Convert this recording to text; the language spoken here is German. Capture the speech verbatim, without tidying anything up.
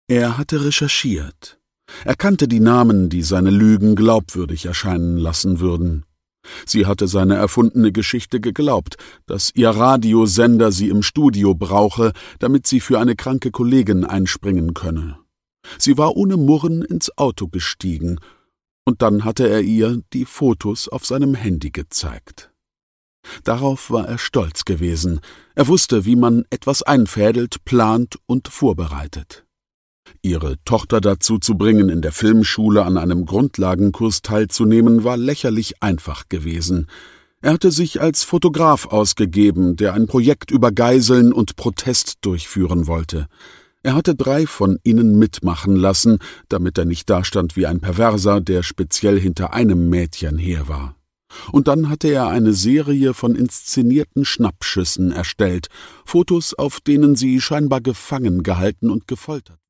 Er hatte recherchiert. Er kannte die Namen, die seine Lügen glaubwürdig erscheinen lassen würden. Sie hatte seine erfundene Geschichte geglaubt, dass ihr Radiosender sie im Studio brauche, damit sie für eine kranke Kollegin einspringen könne. Sie war ohne Murren ins Auto gestiegen, und dann hatte er ihr die Fotos auf seinem Handy gezeigt. Darauf war er stolz gewesen. Er wusste, wie man etwas einfädelt, plant und vorbereitet. Ihre Tochter dazu zu bringen, in der Filmschule an einem Grundlagenkurs teilzunehmen, war lächerlich einfach gewesen. Er hatte sich als Fotograf ausgegeben, der ein Projekt über Geiseln und Protest durchführen wollte. Er hatte drei von ihnen mitmachen lassen, damit er nicht dastand wie ein Perverser, der speziell hinter einem Mädchen her war. Und dann hatte er eine Serie von inszenierten Schnappschüssen erstellt, Fotos, auf denen sie scheinbar gefangen gehalten und gefoltert